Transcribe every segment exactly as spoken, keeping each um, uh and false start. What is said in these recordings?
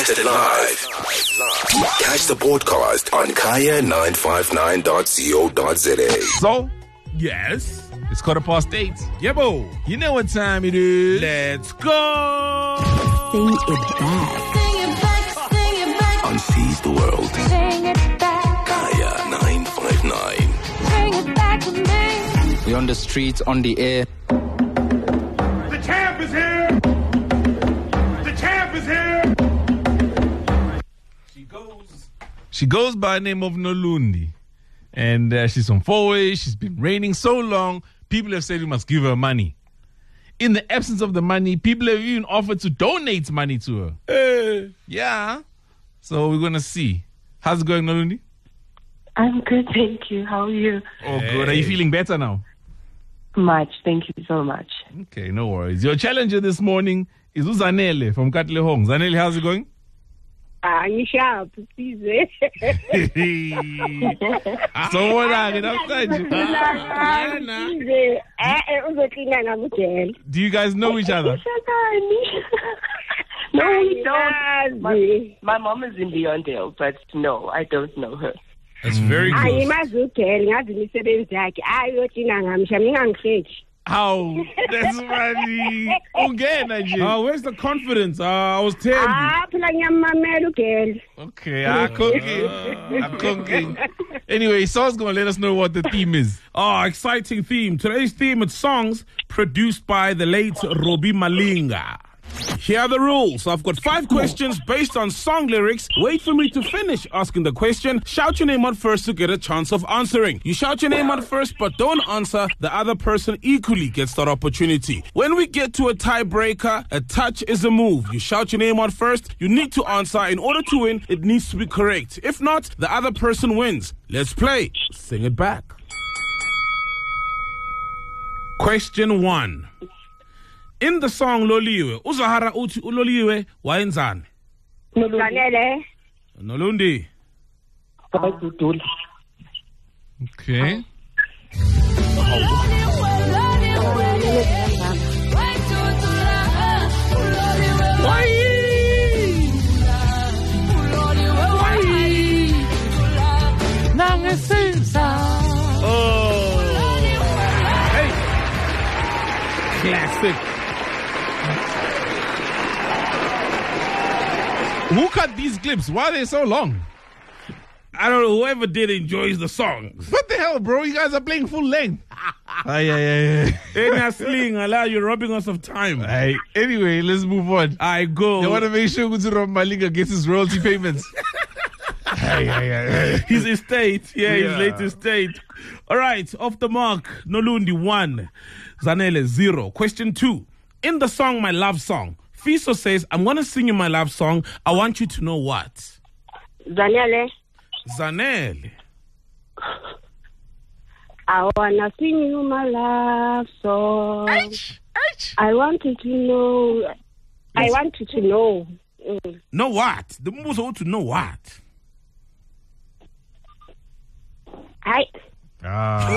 broadcasted live. Catch the podcast on kaya nine five nine dot co dot za. So, Yes. it's quarter past eight. Yebo. You know what time it is. Let's go. Sing it back. Sing it back, sing it back, On Seize the World. sing it back, Kaya nine five nine. bring it back to me. We're on the streets, on the air. The champ is here! The champ is here! She goes. She goes by the name of Nolundi. And uh, she's from Fourway. She's been reigning so long, people have said we must give her money. In the absence of the money, people have even offered to donate money to her. Hey. Yeah. So we're going to see. How's it going, Nolundi? I'm good, thank you. How are you? Oh, good. Are you feeling better now? Much, thank you so much. Okay, no worries. Your challenger this morning is Uzanele from Katlehong. Zanele, how's it going? I'm sharp, please. So what are you outside you? Do you guys know each other? No, we don't. My, my mom is in Leondale, but no, I don't know her. That's very good. ayimazugela ngazi imisebenzi yakhe ayothina ngamsha ngingangifethi How? That's funny. Ungena nje. Uh, where's the confidence? Uh, I was telling you. ah phela ngiyamamela ugela Okay, I'm cooking. I'm cooking. Anyway, Saul's going to let us know what the theme is. Oh, exciting theme. Today's theme is songs produced by the late Robbie Malinga. Here are the rules. I've got five questions based on song lyrics. Wait for me to finish asking the question. Shout your name out first to get a chance of answering. You shout your name out first, but don't answer. The other person equally gets that opportunity. When we get to a tiebreaker, a touch is a move. You shout your name out first. You need to answer. In order to win, it needs to be correct. If not, the other person wins. Let's play. Sing it back. Question one. In the song Loliwe, Uzahara uthi uLoliwe wayenzani? zanele Nolundi. Okay. Oh. Hey. Classic. Who cut these clips? Why are they so long? I don't know, whoever did enjoys the songs. What the hell, bro? You guys are playing full length. Ay, ay, ay. Any sling, allow you're robbing us of time. Ay. Anyway, let's move on. I go. They want to make sure Rob Malinga gets his royalty payments. Ay, ay, ay, ay. His estate. Yeah, Yeah. his late estate. All right, off the mark. Nolundi, one. Zanele, zero. Question two. In the song My Love Song, Fiso says, I'm going to sing you my love song. I want you to know what? zanele Zanele. I wanna sing you my love song. I want you to know. I want you to know. Mm. Know what? The Mbuzo want to know what? Hi. Ah.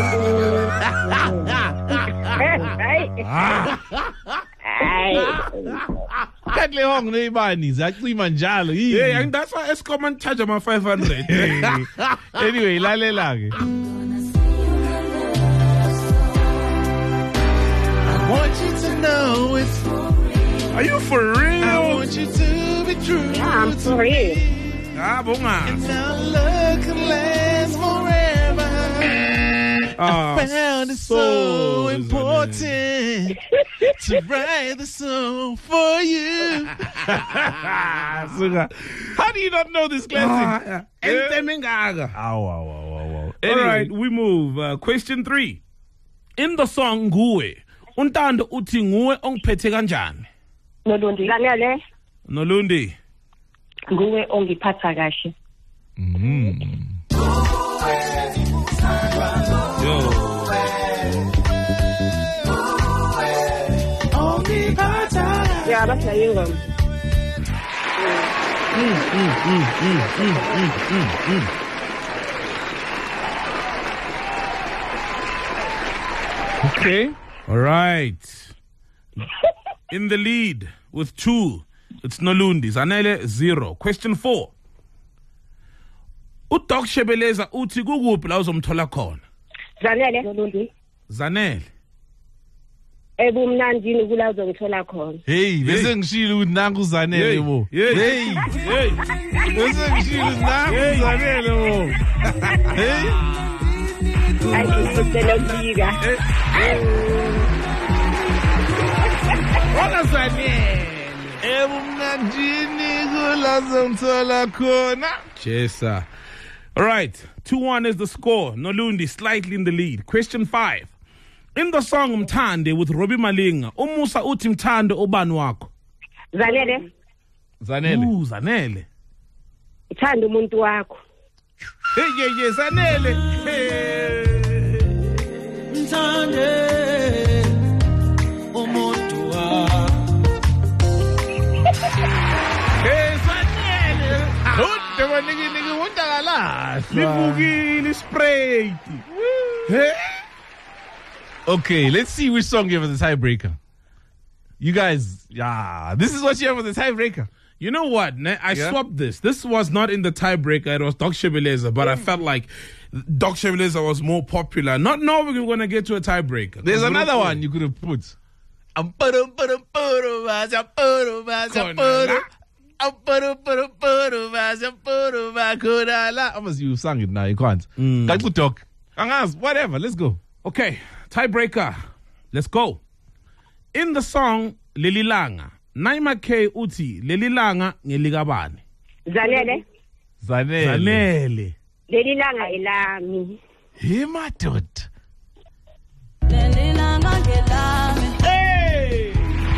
Katlehong neibani zacima njalo yini? Yeah, and that's why Eskom and charge my five hundred. Anyway, lalela ke. I want you to know it's for real. Are you for real? I want you to be true. Yeah, I'm for real. Ah, bonga. Now love can last forever. Ah, I found it so, so important to write the song for you. Suga. How do you not know this classic? Ah, Entemengaga. Ow, ow, ow, ow, ow. All Anyway, right, we move. Uh, question three. In the song Nguwe, untando uthi nguwe ongiphethe kanjani? Nolundi, zanele Nolundi. nguwe ongiphatha kahle. Mm. Yo. yeah that's a you um. Okay. All right. In the lead with two It's Nolundi. Zanele, zero. Question four. Udoc Shebeleza uthi kukuphi la uzomthola khona? Zanele Nolundi. Zanele. Ebumnandini kula uzongithola khona. Hey, bese ngishilo ukuthi nangu Zanele bo. Hey, Hey. hey. Bese ngishilo ukuthi nangu Zanele bo. Hey. Ayisicela ukubika. Wona Zanele. Ebumnandini kula uzomthola khona. Chesa. All right. two one is the score. Nolundi slightly in the lead. Question five. In the song Mthande with Robbie Malinga, umusa uthi Mthande ubani wakho? Zanele. Zanele. Ooh, Zanele. Ithanda umuntu wakho. Hey, yeah, yeah, Zanele. Hey. Mthande umuntu wakho. Hey, Zanele. Ude maniki niki wondakalahla. Livukile sprayed. Hey. Okay, let's see which song you have for the tiebreaker. You guys, yeah, this is what you have for the tiebreaker. You know what? ne? I Yeah. swapped this. This was not in the tiebreaker. It was Doc Shebeleza, but I felt like Doc Shebeleza was more popular. Not knowing we were going to get to a tiebreaker. There's Because another we don't- one you could have put. Um, ba-dum, ba-dum, ba-dum, ba-dum, ba-dum, ba-dum, Khona ba-dum. la. Um, ba-dum, ba-dum, ba-dum, ba-dum, ba-dum, ba- khona la. Almost you sang it now, you can't. Can't put talk. Angas, whatever, let's go. Okay, tiebreaker. Let's go. In the song Lelilanga, Naima K uthi Lelilanga ngelikabani. Zanele. Zanele. Zanele. Leli langa elami. Hey, my dude. Lelilanga ngelami. Hey!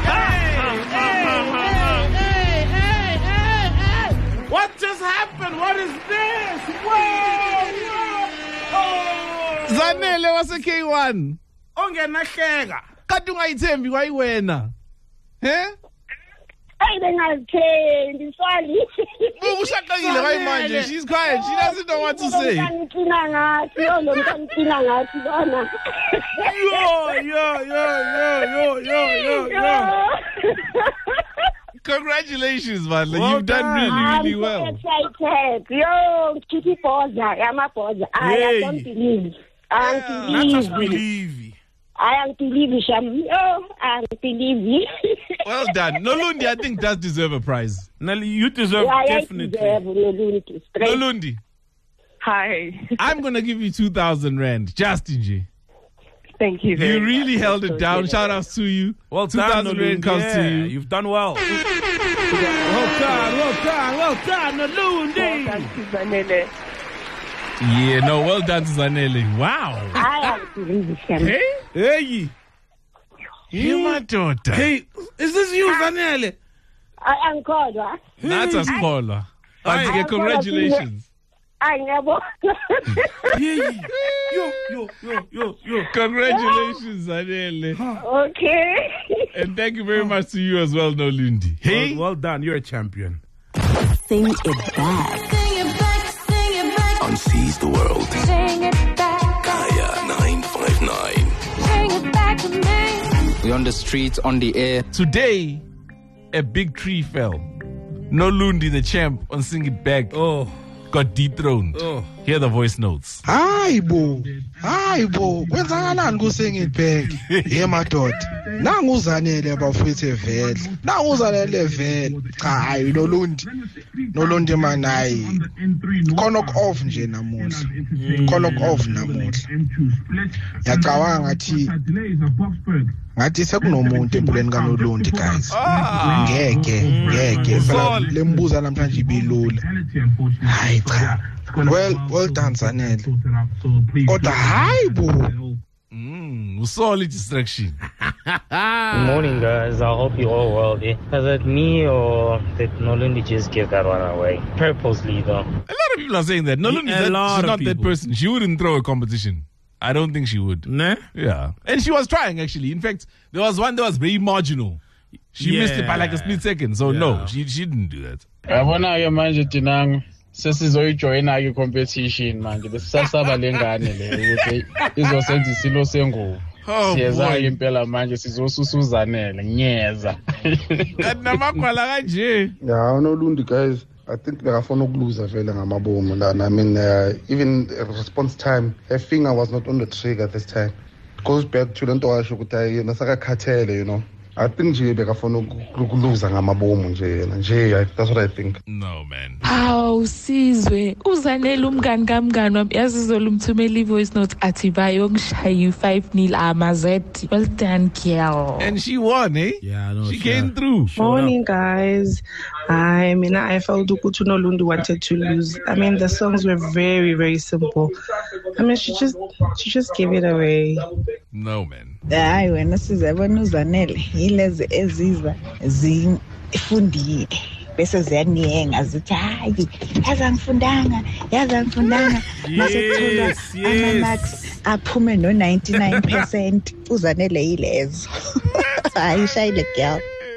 What just happened? What is this? Whoa! Whoa! Oh! Zanele was a K one. Ongenahleka. Kanti ungayithembi kwayiwena. He? Hey, bengathembi sorry. Ushaqekile kwayimanje. She's quiet. She doesn't know what to say. Ngicina ngathi, yo lo mntwana ngicina ngathi bona. Yo, yo, yo, yo, yo, yo, yo, yo. Congratulations, man. Like, Well you've done done. really, I'm really so well. excited. Yo, Kitty Poza, Yamapoza. I Hey. don't believe. I don't Not just believe. believe. I don't believe Sham. Yo, I don't believe. Well done. Nolundi, I think, does deserve a prize. Nelly, you deserve Yeah, I definitely. deserve Nolundi. Straight. Nolundi, Hi. I'm going to give you two thousand rand. Just in J. Thank you very You much. really held it So down. good. Shout outs to you. Well two done, thousand rand Nolundi. comes Yeah, to you. You've done well. Well done, well done, well done, Nolundi. Thank you, Zanele. Yeah, no, well done to Zanele. Wow. I don't believe Sham. Hey, hey, Hey, my daughter. hey, is this you, Zanele? I am called, huh? That's a scholar. Aye. But congratulations. I never. Hey, yo, yo, yo, yo, yo. Congratulations, Zanele. Okay. And thank you very much to you as well, Nolundi. Hey. Well, well done, you're a champion. Sing it back. Sing it back, sing it back, On Seize the World. sing it back, Kaya nine five nine. bring it back to me. We're on the streets, on the air. Today, a big tree fell. Nolundi, the champ, on Sing It Back, Oh, got dethroned. oh. Hear the voice notes. Hayi bo, hayi bo, kwenzakalani kuSing It Back? Ye madoda. Nangu uZanele bafethu vele. Nangu uZanele vele. Cha, hayi Nolundi. Nolundi man hayi. Konok off nje namuhla. Konok off namuhla. Yacabanga ngathi ngathi sekunomuntu empilweni kaNolundi guys. Ah. Ngeke, ngeke. Phela lembuza namhlanje ibilula. Hayi cha. Well, well done, Zanele. Kodwa hayi bo. Mm, solid distraction. Good morning, guys. I hope you're all well there. Was it me or did Nolundi just give that one away? Purposely, though. A lot of people are saying that. Nolundi, A that, lot she's of not that people. person. She wouldn't throw a competition. I don't think she would. Nah? Yeah. And she was trying, actually. In fact, there was one that was very marginal. She missed it by like a Yeah. split second. So, Yeah. no, she, she didn't do that. Yabona-ke manje Dinang sesizoyijoyina-ke competition manje besisasaba lengane le ukuthi izosenza isilo sengubo. Oh, siyeza boy. impela manje sizosusuzanele ngiyeza. Kanti namagwala kanje. Yeah, uNolundi guys, I think bekafuna ukuluza vele ngamabomu lana. I mean uh, even response time, her finger was not on the trigger this time. It goes back to lento washo ukuthi ayi nasakakhathele, you know. I think nje bekafuna ukuluza ngamabomu nje yena nje. That's what I think. No man. Aw sizwe uzanele umngani kamngani wami yazizolo umthumela ivoice note athi bayongishaya five nil amazet. Well done girl. And she won, eh? Yeah, no, she came through. Morning, guys. I mean, I felt Ukutu Nolundi wanted to lose. I mean, the songs were very, very simple. I mean, she just, she just gave it away. No, man. Hayi wena sizabona uzanele yilezi eziza zifundile bese ziyaniyenga zithi hayi yaza ngifundanga yaza ngifundanga mase kuthola ama marks aphume no ninety-nine percent uzanele yilezo hayi shayile girl.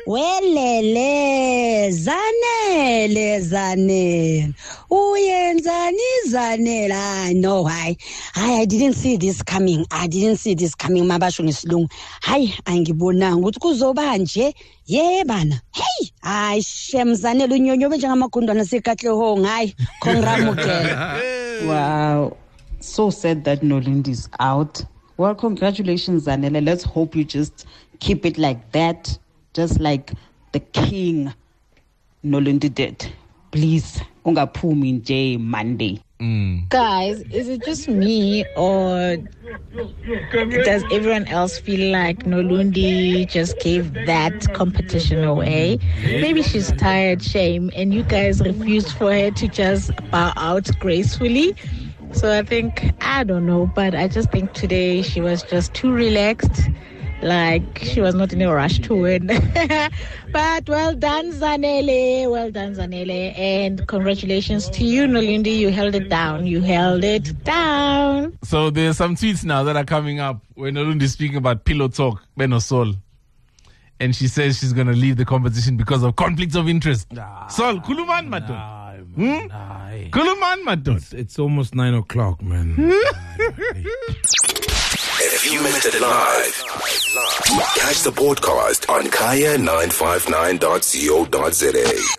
Welele zanele zanele uyenzani zanele. I know I I I didn't see this coming. I didn't see this coming mabasho ngesilungu. Hayi angibonanga ukuthi kuzoba nje yebana. Hey hayi shemzanele unyonyo benjengamagundwana sekahlehong hayi khongramukela. Wow, so sad that Nolundi is out. Well, congratulations Zanele. Let's hope you just keep it like that. Just like the king Nolundi did. Please, ungaphumi nje Monday. Mm. Guys, is it just me or does everyone else feel like Nolundi just gave that competition away? Maybe she's tired, shame, and you guys refused for her to just bow out gracefully. So I think, I don't know, but I just think today she was just too relaxed. Like, she was not in a rush to win. But well done, Zanele. Well done, Zanele. And congratulations to you, Nolundi. You held it down. You held it down. So there's some tweets now that are coming up when Nolundi is speaking about pillow talk, Beno Sol. And she says she's going to leave the competition because of conflicts of interest. Nah, Sol, Kuluman Mato. Hmm? Kuluman Mato. It's, it's almost nine o'clock, man. If you missed it live, catch the podcast on kaya nine five nine dot co dot za.